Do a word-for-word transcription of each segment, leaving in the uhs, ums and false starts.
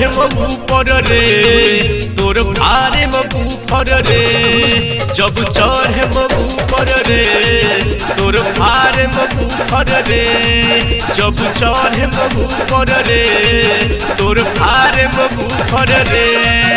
चढ़े ऊपर रे तोर फारे ऊपर रे जब चढ़े ऊपर रे तोर फारे ऊपर रे जब चढ़े ऊपर रे तोर फारे ऊपर रे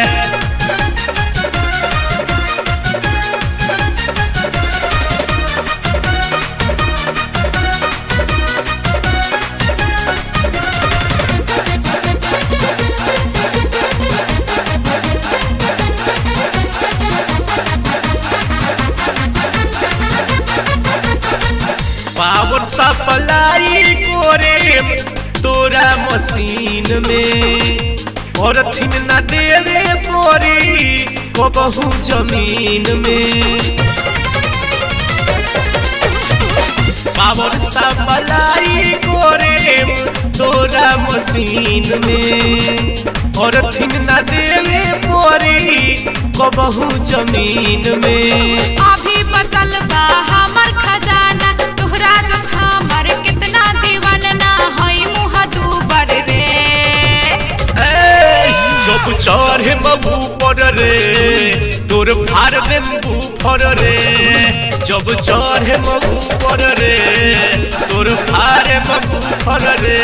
पावर सप्लाई कोरे तोरा मशीन में और थिन न देवे पोरी को बहु जमीन में पावर सप्लाई कोरे तोरा मशीन में और थिन न देवे पोरी को बहु जमीन में अभी बचल बा हमर खजाना तोहरा जस हमर कितना दीवाना ना होई मुह दूबर रे जब चढ़े ऊपर रे तोर फार ऊपर रे जब चढ़े ऊपर रे तोर फार ऊपर रे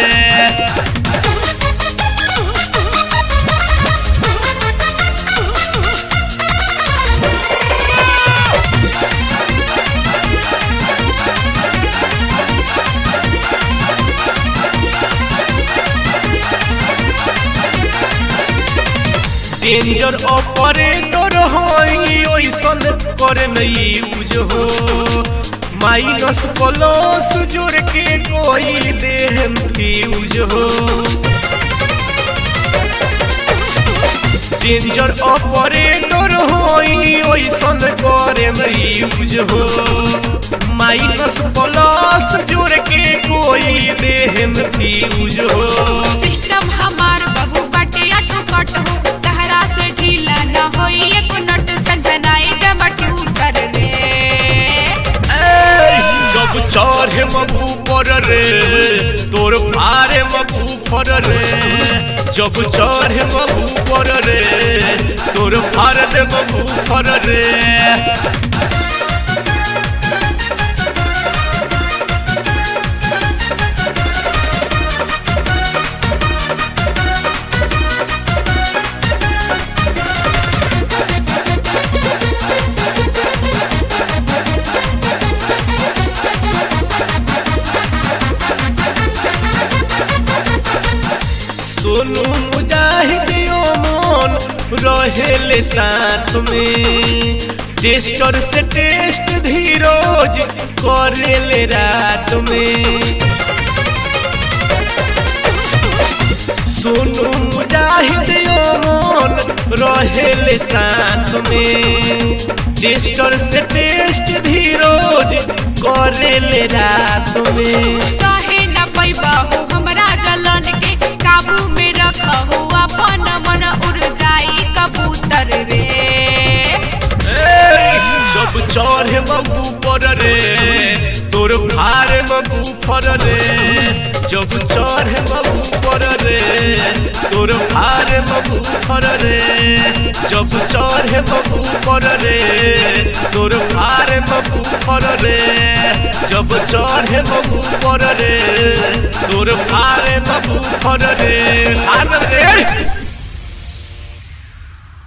डेंजर ऑपरेटर होई ओइसन करे नहीं यूज हो माइनस प्लस जोड़ के कोई देह फ्यूज हो डेंजर ऑपरेटर होई ओइसन करे नहीं यूज हो माइनस प्लस जोड़ के कोई देह फ्यूज हो सिस्टम हमार बाबू बाटे अटू कट हो से ढीला न होई एक नट सनसनाई डबटू कर रे जब चढ़े ऊपर रे तोर फारे ऊपर रे जब चढ़े ऊपर रे तोर फारे ऊपर रे सोनू मुजाहिद मन रहेले साथ में टेस्टर से टेस्ट धीरोज करेले रात में सोनू मुजाहिद मन रहेले साथ में टेस्टर से टेस्ट धीरोज करेले रात में सहे न पैबा हो हमरा गलन के काबू में रखो अपन मन उड़ जाई कबूतर रे जब चढ़े ऊपर रे तोर फारे ऊपर रे जब चढ़े ऊपर रे तोर फारे ऊपर रे जब चढ़े ऊपर रे तोर फारे ऊपर रे जब चढ़े ऊपर रे तोर फारे ऊपर रे